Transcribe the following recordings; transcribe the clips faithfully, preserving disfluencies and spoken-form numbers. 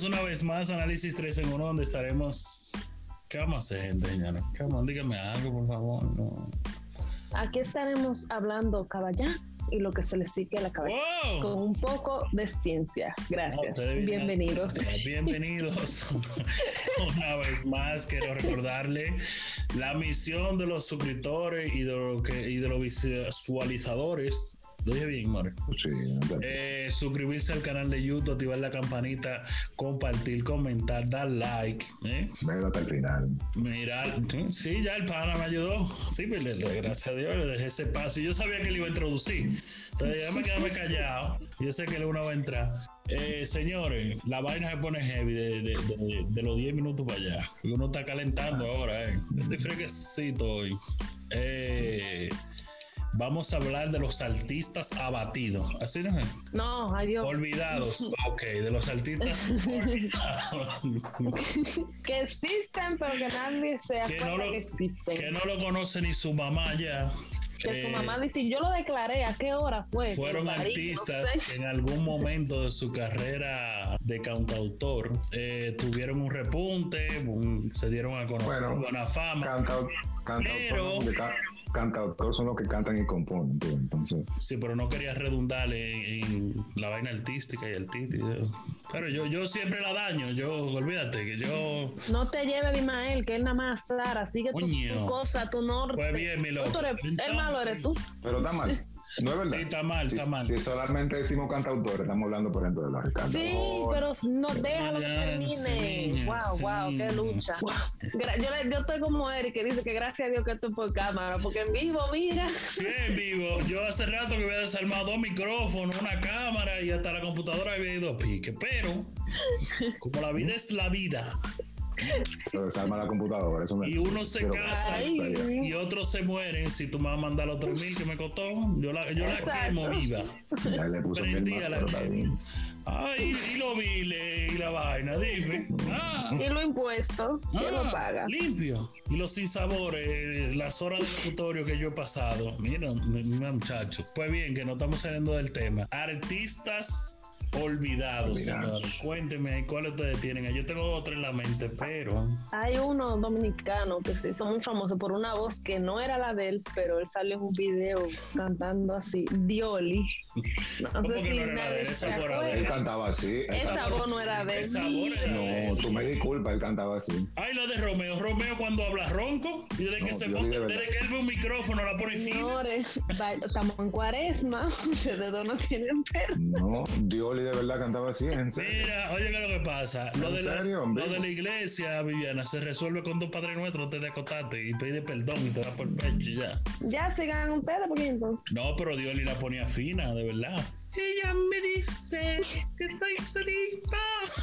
Bienvenidos una vez más a Análisis tres en uno, donde estaremos... ¿Qué vamos a hacer, gente, señores? ¿Qué vamos? Dígame algo, por favor. No. Aquí estaremos hablando caballá y lo que se le sigue a la cabeza. ¡Wow! Con un poco de ciencia. Gracias. No, bienvenidos. Bienvenidos. Una vez más, quiero recordarle la misión de los suscriptores y de, lo que, y de los visualizadores. Lo dije bien, More. Sí, eh, suscribirse al canal de YouTube, activar la campanita, compartir, comentar, dar like. ¿eh? Venga hasta el final. Mirar, sí, ya el pana me ayudó. Sí, pues, gracias a Dios le dejé ese paso. Yo sabía que le iba a introducir. Entonces ya me quedé callado. Yo sé que el uno va a entrar. Eh, señores, la vaina se pone heavy de, de, de, de los diez minutos para allá. Y uno está calentando ahora, eh. Estoy fresquecito hoy. Eh. Vamos a hablar de los artistas abatidos. ¿Así no es? No, adiós. Olvidados. Ok, de los artistas olvidados. Que existen, pero que nadie se acuerda que, no lo, que existen. Que no lo conoce ni su mamá ya. Que eh, su mamá dice, yo lo declaré, ¿a qué hora fue? Fueron artistas no sé. que en algún momento de su carrera de cantautor eh, tuvieron un repunte, un, se dieron a conocer bueno, buena fama. Cantau, cantautor, pero... Cantautores son los que cantan y componen, entonces. Sí, pero no quería redundarle en, en la vaina artística y artística. Pero yo, yo siempre la daño. Yo, olvídate que yo. No te lleves, Ismael, que él nada más Sara. Sigue tu, tu cosa, tu norte. Pues bien, mi loco. El malo eres tú. Pero está mal. No es verdad. Sí, está mal, si, está mal. Si solamente decimos cantautores, estamos hablando, por ejemplo, de los cantadores. Sí, pero no déjalo que termine. Sí, wow, sí. wow, qué lucha. Wow. Yo, yo estoy como Eric, que dice que gracias a Dios que estoy por cámara, porque en vivo, mira. Sí, en vivo. Yo hace rato que había desarmado dos micrófonos, una cámara y hasta la computadora había ido a pique. Pero, como la vida es la vida. Pero desarma la computadora, eso me... Y uno se pero, casa ay, y otros se mueren. Si tú me vas a mandar los tres mil que me costó, yo la, yo la quemo viva. Ya le puso Prendí a la quemo. Ay, y lo vile y la vaina, dime. Ah, y lo impuesto, ¿quién ah, lo paga? Limpio. Y los sinsabores, las horas de tutorio que yo he pasado. Mira, mira, muchachos. Pues bien, que no estamos saliendo del tema. Artistas olvidados, señores. Cuéntenme cuáles ustedes tienen. Yo tengo otro en la mente, pero hay uno dominicano que se hizo muy famoso por una voz que no era la de él, pero él salió en un video cantando así, Dioli. No ¿Cómo sé que si no era de él? Esa de él cantaba así. Esa, esa voz no era de él. No, tú me disculpas, él cantaba así. Ay, la de Romeo. Romeo cuando habla ronco y desde no, que se monta, de desde que él ve un micrófono la pone fina. Señores, estamos en cuaresma. Ustedes no tienen perro. No, Dioli de verdad cantaba así, en serio. Mira, oye, ¿qué es lo que pasa? Lo, de la, serio, lo de la iglesia, Viviana, se resuelve con dos padres nuestros, te acostaste y pide perdón y te da por el pecho y ya. Ya se ganan un pedo, porque entonces. No, pero Dios le la ponía fina, de verdad. Ella me dice que soy solita.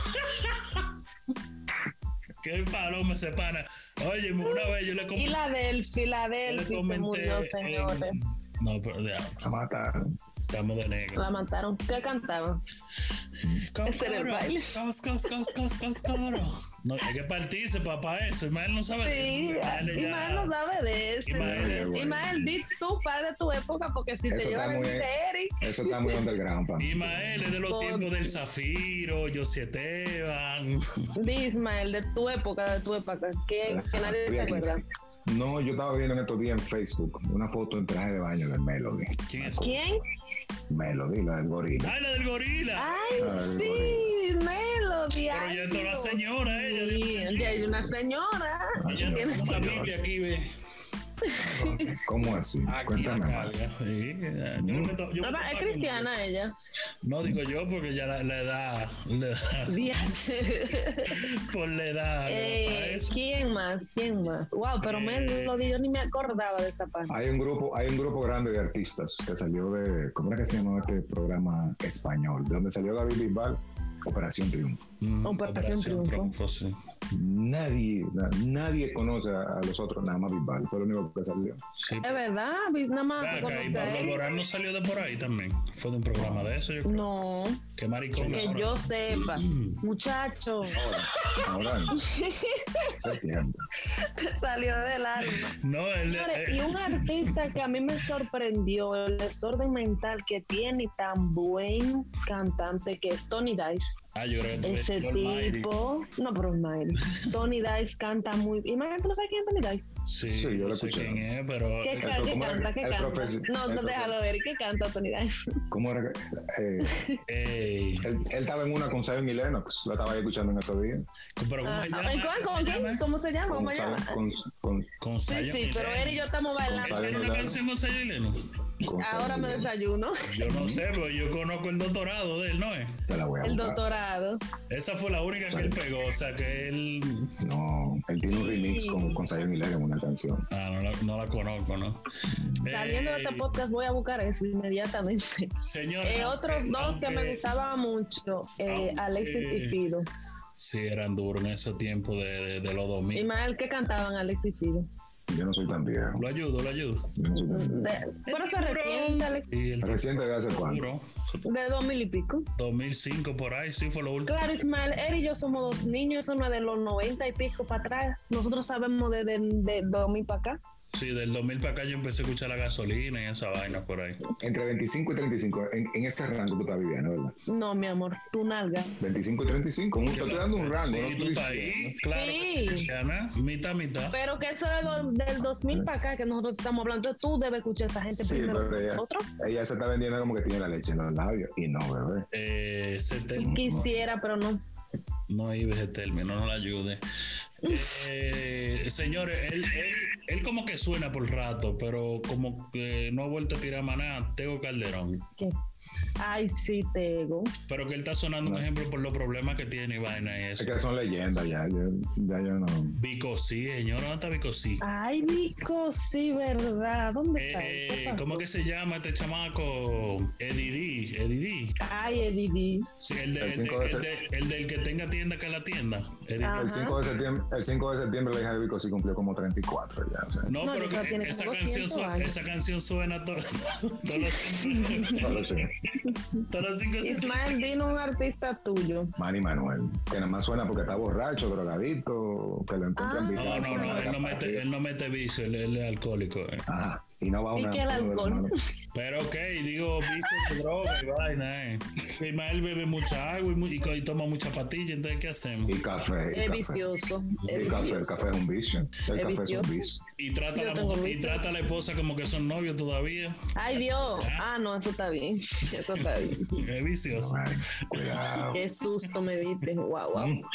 Qué palo me separa. Oye, una vez yo le comenté. Filadelfia, Filadelfia se murió, señores. En, no, pero ya. La mataron. Estamos de negro. La mataron. ¿Qué cantaba? Ese era el baile. Cos, cos, cos, cos, cos, coro. No, hay que partirse, papá, eso. Ismael no sabe sí, de eso. Ismael, Ismael no sabe de eso. Ismael, Ismael, di tú, padre de tu época, porque si eso te llevan el de Eric. Eso está muy underground, pa. Ismael es de los Por... tiempos del Zafiro, José Esteban. Di, Ismael, de tu época, de tu época. Que, que nadie se acuerda. No, yo estaba viendo en estos días en Facebook una foto en traje de baño de Melody. ¿Quién es? ¿Quién? Melody, la del gorila. ¡Ay, la del gorila! ¡Ay, del sí! Gorila. Melody. Pero ya está una señora, ella. Sí, ya hay una señora. Ella tiene una Biblia aquí, ve. ¿Cómo así? Aquí Cuéntame más. Sí, yo mm. meto, yo no, es cristiana con... ella. No digo yo porque ya la, la edad, la edad. Por la edad. Eh, ¿Quién más? ¿Quién más? Wow, pero eh, me lo di, yo ni me acordaba de esa parte. Hay un grupo, hay un grupo grande de artistas que salió de, ¿cómo era que se llamaba este programa español? De donde salió David Bisbal, Operación Triunfo. Mm, Operación, Operación Triunfo. Triunfo sí. Nadie, nadie conoce a los otros, nada más Bisbal, fue lo único que salió. Sí. Es verdad, nada más. Acá, y Pablo Alborán no salió de por ahí también. Fue de un programa de eso, yo creo. No. Qué maricón. Que ahora. Yo sepa, muchacho. Ahora, ahora. Te salió del alma. No, el, Señores, y un artista que a mí me sorprendió el desorden mental que tiene y tan buen cantante que es Tony Dice. Ah, yo creo que ese tipo, no, pero Miley. Tony Dice canta muy bien. Imagínate, ¿tú no sabes quién es Tony Dice? Sí, Sí, yo lo no sé escuché. quién es, pero... ¿Qué, El- ca- el- qué ¿cómo era canta? que- ¿Qué el canta? profesor- No, el no, déjalo ver. ¿Qué canta Tony Dice? ¿Cómo era que? Eh, Ey, él, él estaba en una con Zion y Lennox, lo estaba ahí escuchando en estos días. pero ¿cómo Ah, se ah, llama? ¿Con, ¿Cómo con se quién? llama? ¿Cómo se llama? Con ¿Cómo se Zion, llama? con, con, Con Sí, Zion sí, y pero Lennox. él y yo estamos bailando. Con ¿Tiene Zion una y canción con Zion y Lennox? con Ahora Zion y me Lennox. desayuno. Yo no sé, pero yo conozco el doctorado de él, ¿no es? Se la voy a El buscar. doctorado. Esa fue la única que él pegó, o sea que él... No, él tiene un remix Sí. con, con Zion y Lennox en una canción. Ah, no la, no la conozco, ¿no? Saliendo de Eh, este podcast voy a buscar eso inmediatamente. Señor, Eh, otros aunque- dos que me aunque- gustaban mucho, eh, aunque- Alexis y Fido. Sí, eran duros en ese tiempo de, de, de los dos mil. Ismael, ¿qué cantaban Alexis y Fido? Yo no soy tan viejo. Lo ayudo, lo ayudo. Yo no soy tan viejo. De, pero eso es reciente, Alex, Y el Reciente de hace cuánto. duro, de dos mil y pico. dos mil cinco por ahí, sí fue lo último. Claro, Ismael, él y yo somos dos niños, eso no es de los noventa y pico para atrás. Nosotros sabemos de, de, de dos mil para acá. Sí, del dos mil para acá yo empecé a escuchar la gasolina y esa vaina por ahí. Entre veinticinco y treinta y cinco, en, en este rango tú estás viviendo, ¿verdad? No, mi amor, tu nalga. veinticinco y treinta y cinco, te estoy dando un rango, Sí, no tú estoy estás diciendo. ahí, claro. Sí. que sí, Ana, mitad, mitad. Pero que eso es do- del dos mil para acá que nosotros estamos hablando. Entonces tú debes escuchar a esa gente Sí, primero pero que ella, nosotros. ella se está vendiendo como que tiene la leche en los labios. Y no, bebé. Eh, ese término, Quisiera, pero no. no iba ese término, no la ayude. Eh, señores, él, él, él como que suena por rato, pero como que no ha vuelto a tirar maná, Tego Calderón. ¿Qué? Ay, sí, Tego. Pero que él está sonando un ejemplo por los problemas que tiene y vaina y Es eso. que son leyendas ya. Ya, ya yo no. Vico sí, señor, ¿dónde está Vico sí? Ay, Vico, sí, ¿verdad? ¿Dónde está? Eh, ¿Qué pasó? ¿Cómo que se llama este chamaco? Eddie D, Eddie D. Ay, Eddie. Sí, el, de, El el, de- cinco de el, sep- de- el del que tenga tienda que la tienda. Eddie D. Ah. El Ajá. cinco, de septiembre, el cinco de septiembre la hija de Vico sí cumplió como treinta y cuatro ya. O sea, No, No, pero yo creo que que tiene esa, como canción doscientos suena, años. esa canción suena to- todos los no lo sé. todos los cinco Ismael, dino un artista tuyo. Manny Manuel, que nada más suena porque está borracho, drogadito, que lo encuentran Ah. picado No, no, con no, la él no capa mete, arriba. él no mete vicio, él, él es alcohólico. eh. Ajá. Y no va ¿Y una. qué el uno de los alcohol? malos. Pero ok, digo vicio de droga y vaina, eh. Ismael bebe mucha agua y, mu- y co- y toma mucha patilla, entonces ¿qué hacemos? Y café. y Es café. vicioso. Es El café, el vicioso. café es un vicio. El Es café es vicioso. un vicio. Y trata, a Yo la tengo mujer- y vicio. trata a la esposa como que son novios todavía. Ay, Dios. Ah, no, eso está bien. Eso está bien. Es vicioso. Ay, cuidado. Qué susto me diste. Wow, wow. Mm.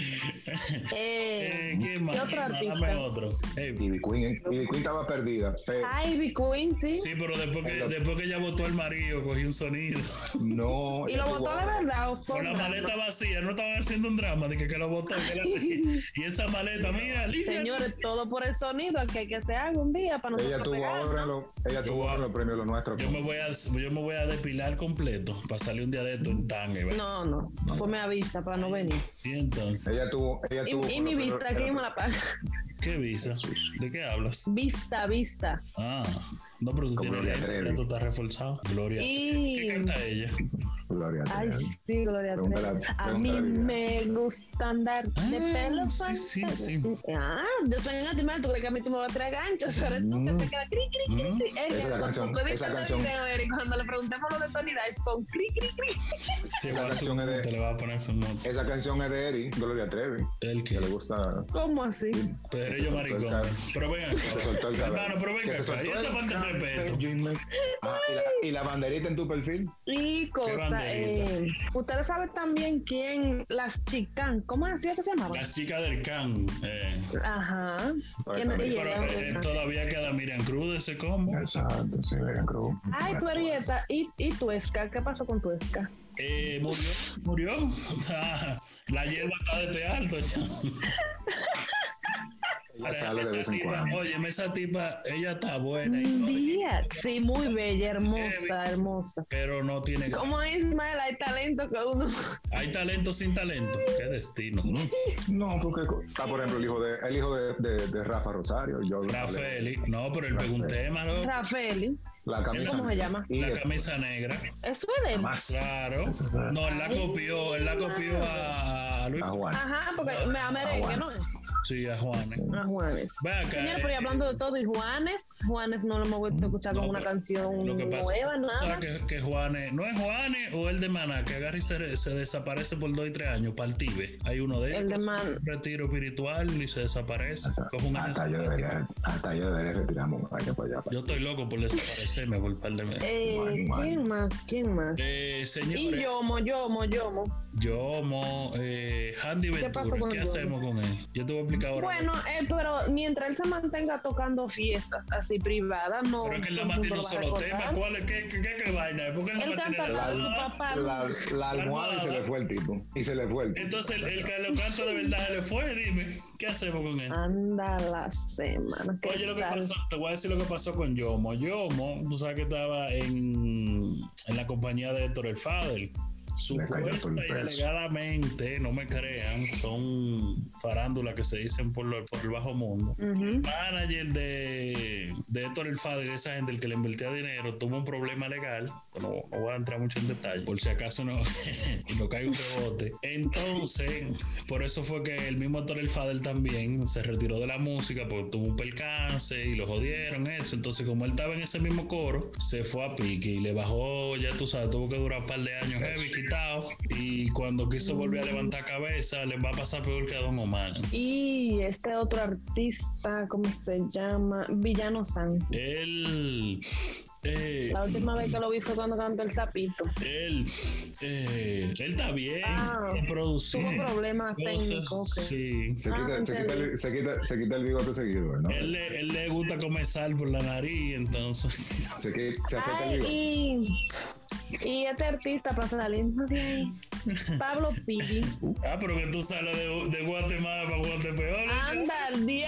Eh, Eh, ¿quién más? ¿Qué otro ¿Quién más? artista? Dame otro. Ey, Ivy Queen, Ivy Queen estaba perdida. Pero Ivy Queen, sí. sí, pero después que, En lo- después que ella botó el marido, cogió un sonido. no. ¿Y ella lo tuvo- votó de verdad o fue Con la un drama? maleta vacía, no estaban haciendo un drama de que, que lo botó. que la- y esa maleta, mira, limpia. Señores, todo por el sonido, que, que se haga un día para Ella nosotros tuvo pegar, ahora en ¿no? los, ella Yo tuvo voy a- ahora en los premios los nuestros. Yo me voy a, yo me voy a depilar completo para salir un día de esto en tanga. y va. No, no, pues me avisa para no venir. Y entonces, Ella tuvo, ella tuvo. Y, y mi vista, aquí me la paga. ¿qué visa? ¿De qué hablas? Vista, vista. Ah, no, pero tú Con tienes Gloria lente, Trevi. ya tú estás reforzado. Gloria. Y- ¿Qué canta ella? Gloria Ay, Trevi. sí, Gloria Pregúntale a- Trevi. A pregúntale mí a Viviana. me gusta andar de Ah, pelo sí, sí, fantástico. sí. Ah, yo estoy en Atimar, tú crees que a mí tú me vas a traer ganchos, pero tú que te queda cri, cri, cri, Mm. cri. Eric, Esa cuando canción- tú viste esa ese canción- video, Eric, cuando le preguntemos lo de Tony Dice, con cri, cri, cri. Sí, Esa va a canción su- es de- te le va a poner su nota. Esa canción es de Eri, Gloria Trevi. El Que que. le gusta. ¿Cómo así? Pero Se yo soltó el maricón. cabello. Pero venga. Se soltó el cabello. Hermano, pero venga Que se acá. Y soltó esta el falta de respeto. cabello y me- Ah, y, la, y la banderita en tu perfil. Y cosa, banderita. eh, ustedes saben también quién, las chicas, ¿cómo así que se llamaban? La chica del can. Eh. Ajá. Pero ¿Quién también- ella? Pero eh, todavía queda Miriam Cruz de ese combo. Exacto, sí, Megan Cruz. Ay, pero y esta, y, y Tuesca, ¿qué pasó con Tuesca? Eh, murió, murió. Ah, la hierba está de este alto. Ella sale de Esa vez en tipa, cuando. Oye, esa tipa, ella está buena, y Un todo, día. Sí, muy bella, hermosa, hermosa. pero no tiene. Como Ismael, hay talento que uno. Hay talento sin talento. Qué destino. No, porque está, por ejemplo, el hijo de, el hijo de, de, de Rafa Rosario. Yo Rafaeli. No, pero él pegó un tema, ¿no? Rafaeli, La camisa. ¿cómo se llama? Y La camisa negra. eso es de él. más. Claro. Eso es- No, él la copió, él la copió a, a Luis. A Juan. Ajá, porque me da merengue, ¿no es? Sí, a Juanes. Sí. A Juanes. Ve acá, Señor, pero y eh, hablando de todo, y Juanes, Juanes no lo hemos vuelto a escuchar no, con una pero canción lo que pasa, nueva, tú nada. sabes que, que Juanes, no es Juanes o el de Maná, que agarra y se, se desaparece por dos y tres años para el Tibe. Hay uno de ellos El de que hace Man- un retiro espiritual y se desaparece. Coge una Hasta yo debería, hasta yo debería retirarme un año para allá. para- Yo estoy loco por desaparecerme por un par de meses. Eh, Juan, Juan. ¿Quién más? ¿Quién más? Eh, señores, Y Yomo, Yomo, Yomo. Yomo, eh, Handy ¿Qué pasó Ventura, con ¿qué Yomo? hacemos con él? Yo te voy a explicar ahora. Bueno, eh, pero mientras él se mantenga tocando fiestas así privadas, no. Pero es que él todo nada el más tiene mundo un lo va a solo tema. recordar. ¿Cuál es? ¿Qué, qué, qué, qué vaina? ¿Por qué él Él nada más canta tiene la la de su La, papá. la, la almohada y se le fue el tipo. Y se le fue el tipo. Entonces, el, el que lo canta de verdad le fue, dime, ¿qué hacemos con él? Anda la semana. que Oye, lo que sal- pasó, te voy a decir lo que pasó con Yomo. Yomo, tú sabes que estaba en, en la compañía de Héctor el Fader. Le cayó por Supuesta el y peso. alegadamente, no me crean, son farándulas que se dicen por, lo- por el bajo mundo. Ujú. Manager de, de Héctor el Fader, esa gente, el que le invertía dinero, tuvo un problema legal. No, no voy a entrar mucho en detalle, por si acaso no, no cae un rebote. Entonces, por eso fue que el mismo Héctor el Fader también se retiró de la música porque tuvo un percance y lo jodieron, eso. Entonces, como él estaba en ese mismo coro, se fue a pique y le bajó, ya tú sabes, tuvo que durar un par de años heavy, quitado. Y cuando quiso volver a levantar cabeza, le va a pasar peor que a Don Omar. Y este otro artista, ¿cómo se llama? Villano San. Él. Eh, La última vez que lo vi fue cuando cantó el sapito. él, eh, él está bien, Ah, a producir. tuvo problemas cosas, técnicos, ok. Sí. Se Ah, quita, se, quita el, se, quita, se quita el bigote seguido, ¿no? Él, le- él le gusta comer sal por la nariz, entonces. Se, quita, se afecta el Ay, bigote. y, y este artista, para salir de ahí, Pablo Pidi. Ah, pero que tú sales de, de Guatemala para Guatepeor. Anda al día.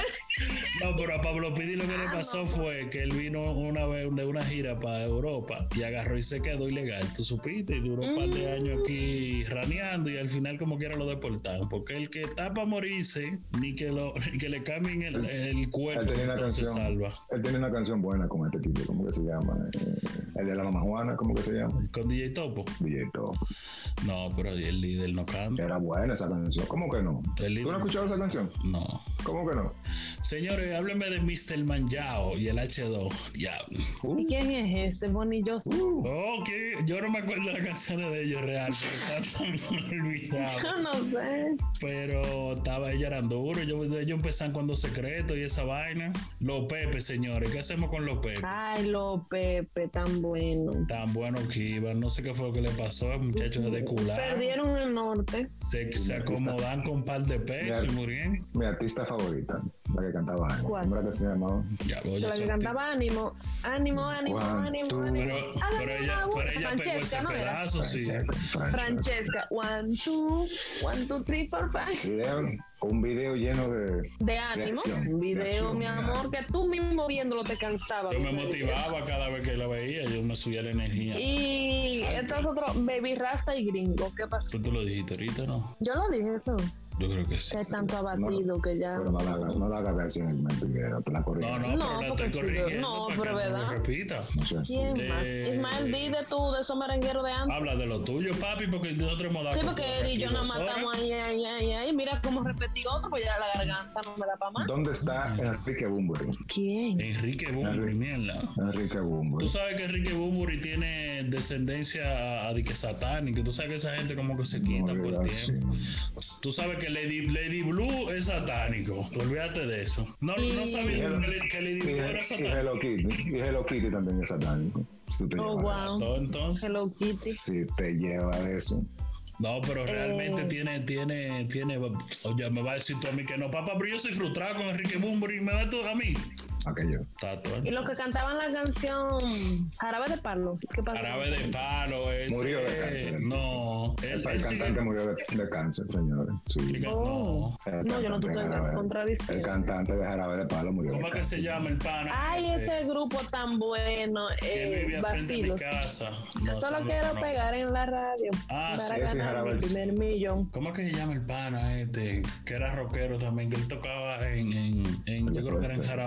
No, pero a Pablo Pidi lo que le Ah, pasó no. fue que él vino una vez de una gira para Europa y agarró y se quedó ilegal. Tú supiste, y duró un par de años aquí raneando y al final como quiera lo deportaron. Porque el que está para morirse, ni que, lo, ni que le cambien el, el cuerpo, Él tenía una entonces canción. salva. Él tiene una canción buena con este tipo, ¿cómo que se llama? Eh, el de la mamá Juana, ¿cómo que se llama? Con D J Topo. D J Top. No, pero el líder no canta. Era buena esa canción. ¿Cómo que no? El ¿Tú no líder. has escuchado esa canción? No. ¿Cómo que no? Señores, háblenme de mister Manjao y el H dos. Ya. ¿Y quién es ese? Bonilloso. Ok, yo no me acuerdo de las canciones de ellos real, pero están olvidados. Yo no sé. Pero estaba ella eran duros. Yo, ellos empezaron con Dos Secretos y esa vaina. Los Pepe, señores, ¿qué hacemos con los Pepe? Ay, los Pepe, tan bueno. Tan buenos que iban, no sé qué fue lo que le pasó. Los muchachos se descularon. Perdieron el norte. Se, se acomodan con un par de pesos y murieron. Mi artista favorita, la que cantaba Ánimo. ¿Cuál? ¿Cómo era que se llamaba? Ya, voy La a que sortir. cantaba ánimo, ánimo, ánimo, One, ánimo, two. ánimo. Pero, Hágame pero una ella, voz. pero ella pegó ese Francesca, ¿no era? pedazo, sí. Francesca. Francesca, one, two, one, two, three, four, five. Video, un video lleno de... De ánimo, acción, un de video, acción, mi de amor, acción. que tú mismo viéndolo te cansaba. Yo me motivaba cada vez que la veía, yo me subía la energía. Y estos otros, Baby Rasta y Gringo, ¿qué pasó? Tú te lo dijiste ahorita, ¿no? Yo lo dije eso, Yo creo que sí. que tanto abatido que ya. Pero no la hagas no la hagas así en el momento que te la No, corriendo. no, No, pero la porque estoy sí, corrigiendo no, para pero que no ¿verdad? lo repita. No sea así. ¿Quién Eh, más? Ismael, di de tú, de esos merengueros de antes. Habla de lo tuyo, papi, porque nosotros hemos dado Sí, como porque él y yo aquí nos dos horas. matamos ahí, ahí, ahí, ahí. Mira cómo repetí otro, pues ya la garganta no me da para más. ¿Dónde está Enrique Bunbury? ¿Quién? Enrique Bunbury, mierda. Enrique Bunbury. Tú sabes que Enrique Bunbury tiene descendencia a, a de que satánica. Tú sabes que esa gente como que se quita No, por digas tiempo. así. Tú sabes que Lady, Lady Blue es satánico. Olvídate de eso. No, no Y- sabía Y- que, que Lady Y, Blue era y satánico. Hello Kitty. Y Hello Kitty también es satánico. Si tú te Oh, llevas wow. Todo, entonces. Hello Kitty. Si te lleva de eso. No, pero realmente Eh. tiene, tiene, tiene. Oye, me va a decir tú a mí que no, papá, pero yo soy frustrado con Enrique Bunbury. Me va tú a mí. Aquello. Tato, Y ¿eh? los que cantaban la canción Jarabe de Palo. ¿Qué pasó? Jarabe de palo, ese. Murió de cáncer. No, él, El, él sigue. cantante murió de, de cáncer, señores. Sí. Oh. No. El No, yo no cantante te de estoy Jarabe- El contradiciendo. cantante de Jarabe de Palo murió ¿Cómo de es que se cáncer. llama el pana? Ay, este, este grupo tan bueno, que eh, vivía frente a mi Bastilos. casa. Yo No, solo no, quiero no. pegar en la radio Ah, para sí, ese ganar Jarabe. mi primer millón. ¿Cómo es que se llama el pana este? Que era rockero también, que él tocaba en, en, en yo creo que era en Jarabe de Palo.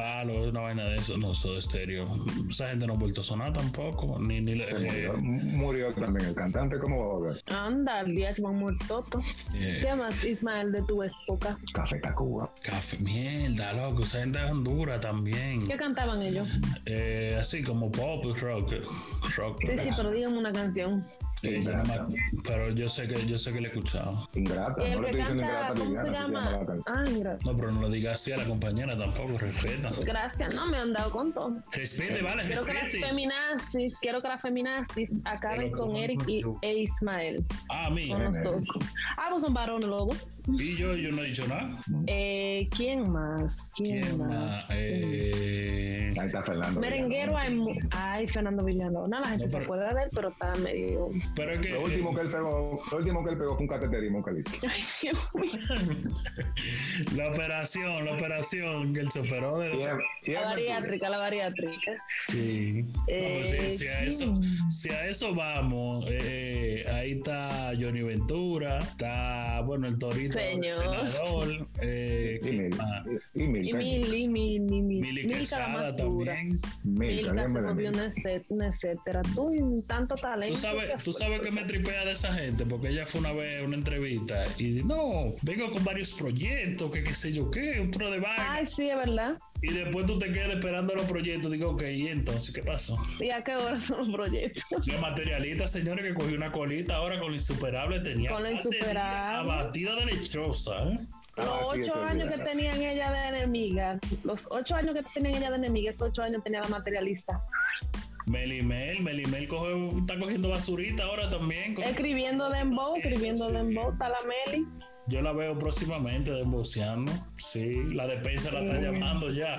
palo, una vaina de eso. No, Soda Stereo. Esa gente no ha vuelto a sonar tampoco. Ni, ni Se eh, murió, murió también el cantante, ¿cómo va a ver? Anda, el día van muertoto. Yeah. ¿Qué más, Ismael, de tu época? Café Tacuba. Café, mierda, loco. Esa gente era dura también. ¿Qué cantaban ellos? Eh, así como pop y rock. rock Sí, sí, pero díganme una canción. Eh, yo no me- pero yo sé que yo sé que le he escuchado. Ingrata, Y no el le que estoy diciendo canta, ingrata, ¿cómo se Liliana, así se llama llama? la canción. Ah, gracias. No, pero no lo digas así a la compañera tampoco, respeta. Gracias, no me han dado con todo. Respete, vale, Quiero que las respete. feminazis, quiero que las feminazis acaben Pero con ¿cómo Eric y, tú? e Ismael. Ah, a mí. Con los dos. Ah, pues son varones luego. Y yo, yo no he dicho nada. Eh, ¿Quién más? ¿Quién, ¿Quién más? más? Eh, Ahí está Fernando. Merenguero hay mu- Ay, Fernando Villalona. La gente No, se pero- acuerda de él, pero está medio. pero es que Lo último que él pegó, lo último que él pegó fue un cateterismo que dice. Ay, Dios mío. la operación, la operación que él se operó de. Y es- y es La mentira. bariátrica, la bariátrica. Sí. No, Eh, pues, si, si a eso, ¿quién? si a eso vamos, eh, eh, ahí está Johnny Ventura, está, bueno, el Torito Señor. senador, eh, Y ¿quién Mil, más? y, y Mil, Y Mil, Mil, y Mil, Mil, Mil. Mili Milka la Quesada más dura. también. Mil, Milka se dígame de volvió Mil. una, etcé- una etcétera. Tú y tanto talento. Tú sabes, ¿qué tú fue? sabes que me tripea de esa gente, porque ella fue una vez a una entrevista y dijo, no, vengo con varios proyectos, que qué sé yo qué, un tro de vaina. Ay, sí, es verdad. Y después tú te quedas esperando los proyectos. Digo, ok, ¿y entonces qué pasó? ¿Y a qué hora son los proyectos? La materialista, señores, que cogió una colita ahora con la insuperable, tenía Con la batería Insuperable. abatida de lechosa, ¿eh? Ah, Los sí, ocho eso es años que verdad. tenían ella de enemiga, los ocho años que tenían ella de enemiga, esos ocho años tenía la materialista. Melimel, Melimel coge, está cogiendo basurita ahora también. con- Escribiendo Dembow, Sí, escribiendo sí. Dembow, está la Meli. Yo la veo próximamente desboceando. Sí, la despensa la está llamando ya.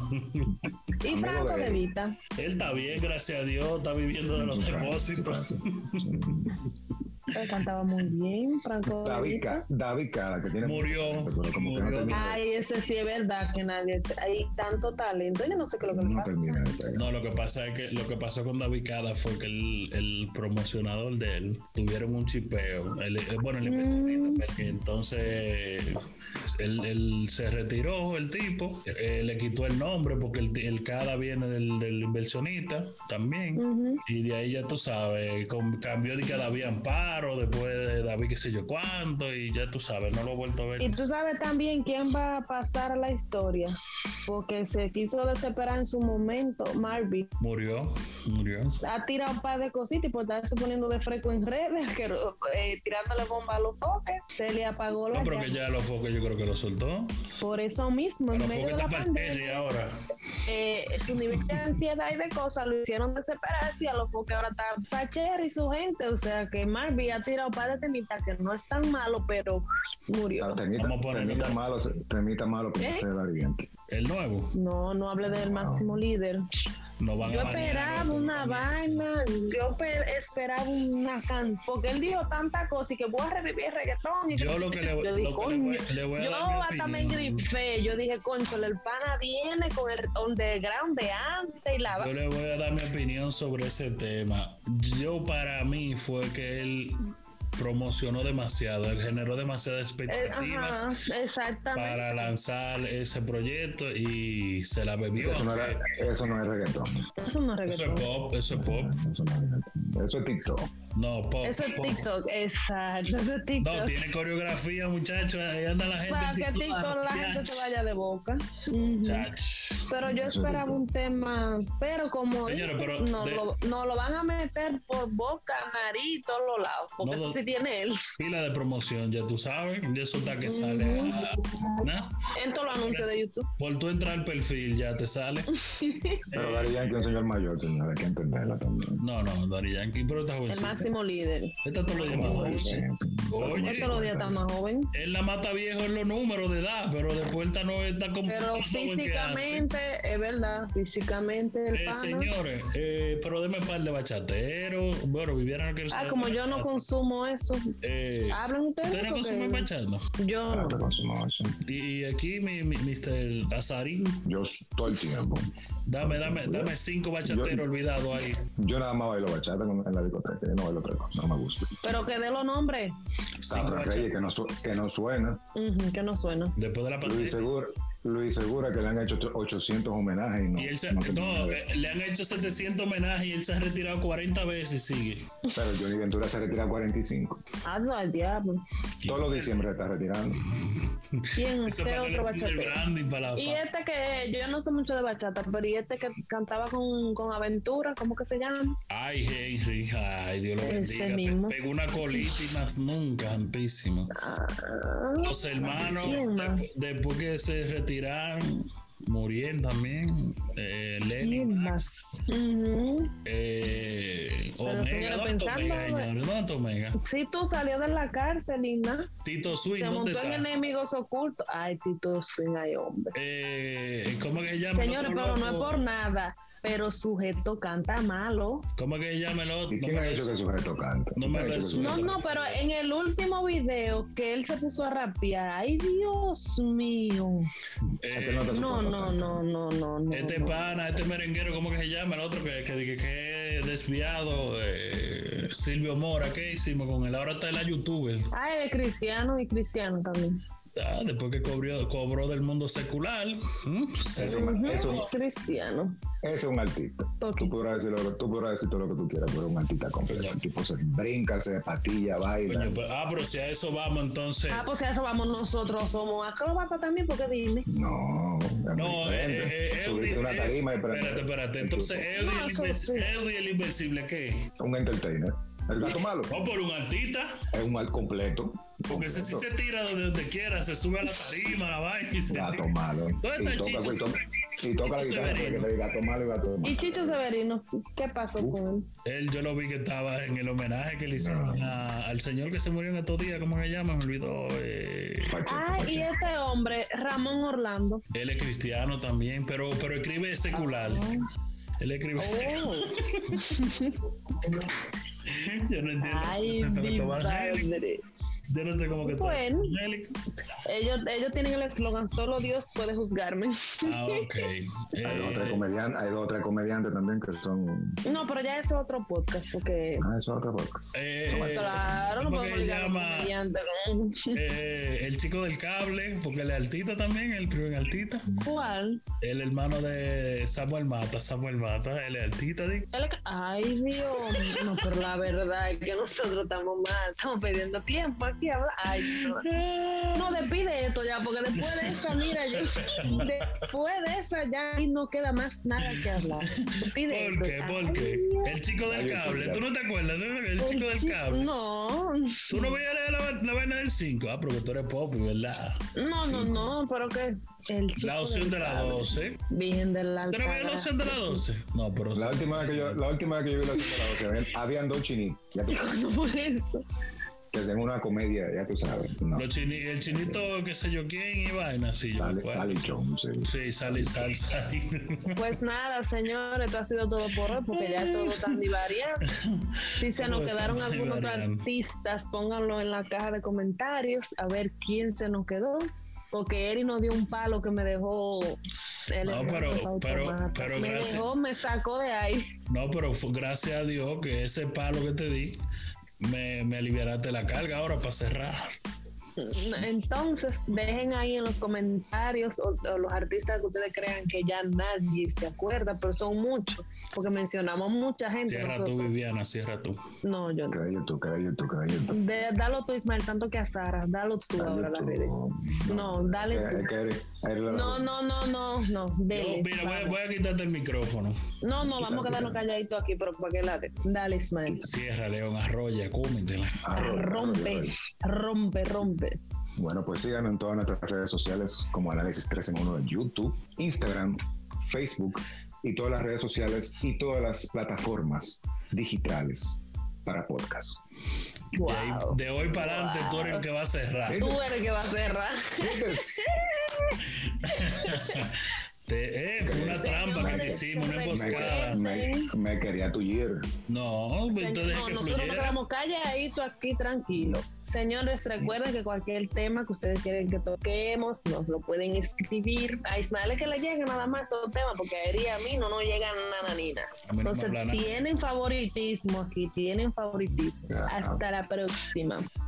Y Amigo Franco de de él. Vita. Él está bien, gracias a Dios, está viviendo de los depósitos. Él cantaba muy bien, Franco de David, Vita. Ca- David Cara, que tiene Murió, mucho talento, pero como que no murió. termina, Ay, ese sí es verdad que nadie. Hay tanto talento. Yo no sé qué es lo que le no pasa. termina de pegar. No, lo que pasa es que lo que pasó con David Cada fue que el, el promocionador de él tuvieron un chipeo. El- el- bueno, el inversionista, porque entonces él, él se retiró, el tipo, eh, le quitó el nombre porque el, el Cada viene del, del inversionista también. Ujú. Y de ahí ya tú sabes, con- cambió de que David Amparo, después de David qué sé yo cuánto, y ya tú sabes, no lo he vuelto a ver. Y tú sabes también quién va a pasar a la historia, porque se quiso desesperar en su momento. Marvin Murió, murió. ha tirado un par de cositas y por estarse poniendo de fresco en redes, que, eh, tirándole bomba a los foques, se le apagó la No, pero llama. que ya los focos yo creo que lo soltó. Por eso mismo, en Los medio focos de la está para el Terry pandemia, ahora. eh, su nivel de ansiedad y de cosas lo hicieron desesperarse y a los foques ahora está Pacher y su gente. O sea que Marvin ha tirado un par de temitas que no es tan malo, pero murió. Ah, Temita, Vamos a ponerlo. temita malo, temita malo que ¿Eh? no se da bien. El nuevo. No, no hable del máximo líder. No van Yo a banear, esperaba loco, una no van a- vaina, yo pe- esperaba una can, porque él dijo tanta cosa y que voy a revivir el reggaetón. Y Yo lo que le, yo lo dije, que le voy, coño, le voy a yo dar mi hasta me opinión. grifé, yo dije, concho, el pana viene con el underground de antes y la Yo le voy a dar mi opinión sobre ese tema. Yo para mí fue que él promocionó demasiado, él generó demasiadas Eh, expectativas ajá, exactamente. para lanzar ese proyecto y se la bebió. Eso no, era, eso no es reggaetón. Eso no es Eso es reggaetón. pop, eso es pop. Eso no es reggaetón. Eso es TikTok. No, pop. Eso es pop. TikTok, exacto, eso es TikTok. No, tiene coreografía, muchachos. Ahí anda la gente. Para en que TikTok la ya. gente se vaya de boca. Ujú. Chach. Pero yo Eso es esperaba rico. un tema, pero como Señora, dice, pero no, de- lo, no lo van a meter por boca, nariz, todos los lados, porque No, eso no. sí tiene él. Pila de promoción, ya tú sabes. Ya eso está que sale. a- ¿no? En todos los anuncios de YouTube. Por tú entrar al perfil ya te sale. Pero Eh, Daddy Yankee es un señor mayor, señor, hay que entenderla también. No, no, Daddy Yankee, pero está El jovencito. máximo líder. Esta todos los días más Como joven. dice, Oye. Él todos los días está más joven. Él la mata viejo en los números de edad, pero después está no está como. Pero más joven que antes. físicamente, es verdad, físicamente el Eh, pana. señores, eh, pero deme un par de bachateros. Bueno, Viviana no quiere Ah, saber como de yo no bachata. consumo eso. Eh, Hablan ustedes. ¿Ustedes no porque consumen bachata? Yo claro, no. consumo eso. Y, y aquí mi, mi mister Azarín, Yo todo el tiempo. dame, dame, dame cinco bachateros olvidados ahí. Yo nada más bailo bachata con- en la discoteca. Yo no bailo otra cosa, no me gusta. Pero que dé los nombres. Cinco Cabra Reyes, que bachateros. no, su- que no suena. Ujú, que no suena. Después de la Luis pandemia. Seguro, Luis Segura, que le han hecho ochocientos homenajes y no. Y él se, no, no, le han hecho setecientos homenajes y él se ha retirado cuarenta veces y sigue. Pero Johnny Ventura se ha retirado cuarenta y cinco. Ah, no, al diablo. Todos los diciembre está retirando. ¿Quién? Eso ¿Qué para otro darle el bachatero? branding para la Y pa- este que yo no sé mucho de bachata, pero y este que cantaba con, con Aventura, ¿cómo que se llama? Ay, Henry, ay, Dios lo Ese bendiga. mismo. Pe- Pegó una colita y más nunca, ampísimo. Ah, Los hermanos, ¿quién más? de- después que se retiraron, murieron también. Eh, Lenny, ¿quién Max, más? Ujú. eh, Pero, Omega, señores, ¿dónde está pensando, Omega, señores? ¿Dónde está Omega? Sí, tú salió de la cárcel, Linda. Tito Swing, Se ¿dónde montó en está? enemigos ocultos. Ay, Tito Swing, ay, hombre. Eh, ¿Cómo que se llama? el Señores, otro pero no es loco? por nada, pero sujeto canta malo. ¿Cómo que se llama el otro? ¿Y quién ha dicho que el sujeto canta? No ¿Quién me ha dicho que el resuelve. sujeto No, no, pero en el último video que él se puso a rapear, ay, Dios mío. Es que Eh, no te No, supuesto no, cantar. no, no, no, no. Este no. pana, este merenguero, ¿cómo que se llama? El otro que, que, que, que es desviado, eh, Silvio Mora, ¿qué hicimos con él? Ahora está en la youtuber. Ay, de cristiano y cristiano también. Ah, después que cobró, cobró del mundo secular. ¿Mm? Se- Es un, es un, Ujú, cristiano. es un artista. Ok. Tú podrás, decir lo, tú podrás decir todo lo que tú quieras, pero es un artista completo. El tipo se brinca, se patilla, baila. Coño, pues, ah, pero si a eso vamos, entonces. Ah, pues a eso vamos nosotros, somos acróbatas también, porque dime. No, es muy No, eh, diferente. eh, Subiste Eddie- una tarima y prende- Espérate, espérate. Entonces, Eddie, No, el, eso inven- sí. Eddie el Invencible, ¿qué? Un entertainer. El gato malo O por un artista. es un mal completo. Porque ese sí se tira donde, donde quiera, se sube a la tarima, la vaina y se Gato tira. malo. ¿Dónde está Y toca, Chicho y toca, y toca la Chicho guitarra porque Severino? el gato malo y gato malo. Y Chicho Severino, ¿qué pasó con él? Él, yo lo vi que estaba en el homenaje que le hicieron No. a- al señor que se murió en estos días, ¿cómo se llama? Me olvidó. eh, Pacheco, Ah, y Pacheco. este hombre, Ramón Orlando. él es cristiano también, pero, pero escribe secular. Él escribe. Oh. Yo no entiendo. Ay, cómo se mi toma evangélico. padre. Yo no sé cómo que está Bueno. evangélico. Ellos, ellos tienen el eslogan, solo Dios puede juzgarme. Ah, ok. Hay dos o tres Eh, comediantes, hay dos o tres comediantes también que son. No, pero ya es otro podcast, porque... Ah, eso es otra cosa. eh, Claro, no ¿cómo podemos que ligar a los llama? comediantes. Eh, el chico del cable, porque él es altita también, el primo altita. ¿Cuál? El hermano de Samuel Mata, Samuel Mata, él es altita, digo. Él es- Ay, Dios. No, pero la verdad es que nosotros estamos mal. Estamos perdiendo tiempo aquí a hablar. Ay, no. No, despide esto ya, porque después de esa, mira, yo, después de esa ya ahí no queda más nada que hablar. Despide ¿Por esto. qué? ¿Por Ay, qué? Dios. El chico del cable, ¿tú no te acuerdas? El chico del chi- cable. No, ¿Tú no veías la, la, la vaina del cinco? Ah, porque tú eres pop, ¿verdad? no, no, no, pero que el chico La opción del de la cable, doce. Virgen de la ¿Tú no veías la opción de la doce? No, pero... La última vez que yo, la última vez que yo vi la opción de la doce, habían dos chinitos, ya tú sabes, No por eso. que hacen una comedia, ya tú sabes. No, Los chini- el chinito, qué sé yo quién, y vaina, sí. yo me sale, acuerdo. sale Jones, sí. Sí, sale, sale, sale. Pues nada, señores, esto ha sido todo por hoy, porque ya todo está divariando. Si se nos Todo está quedaron algunos otros divariando. artistas, pónganlo en la caja de comentarios, a ver quién se nos quedó. Porque Eri nos dio un palo que me dejó. El No, hermano pero- de pero- Automata. pero me gracias. dejó, me sacó de ahí. No, pero fue- gracias a Dios que ese palo que te di me, me aliviaraste la carga ahora para cerrar. Entonces, dejen ahí en los comentarios o, o los artistas que ustedes crean que ya nadie se acuerda, pero son muchos, porque mencionamos mucha gente. Cierra tú, nosotros. Viviana, cierra tú. No, yo no. Queda YouTube, queda YouTube, queda YouTube. De- dalo tú, Ismael, tanto que a Sara. Dalo tú Queda ahora a las YouTube. redes. No, dale Es tú. que- es que eres- eres la- No, no, no, no, no. Yo, Dele. mira, voy, a- vamos. voy a quitarte el micrófono. No, no, vamos a Quita, quedarnos quita. calladitos aquí, pero para que la de. Dale, Ismael. Cierra, León, arrolla, cómetela. Arroyo, Rompe, arroyo, arroyo. rompe, rompe. Bueno, pues síganos en todas nuestras redes sociales como Análisis tres en uno de YouTube, Instagram, Facebook y todas las redes sociales y todas las plataformas digitales para podcast. Wow. De, ahí- de hoy para adelante tú eres el que va a cerrar. Tú eres el que va a cerrar. Te- eh, fue una trampa que te hicimos, una emboscada. Me, me quería tullir. No, pues Señor, entonces no, que nosotros nos fluyera. quedamos calladitos aquí tranquilos. Señores, recuerden que cualquier tema que ustedes quieren que toquemos, nos lo pueden escribir. A Ismael es que le llegue nada más esos temas, porque a Eri y a mí no nos llegan nada ni nada. A mí no me Entonces, habla nada. tienen favoritismo aquí, tienen favoritismo. Ya. Hasta la próxima.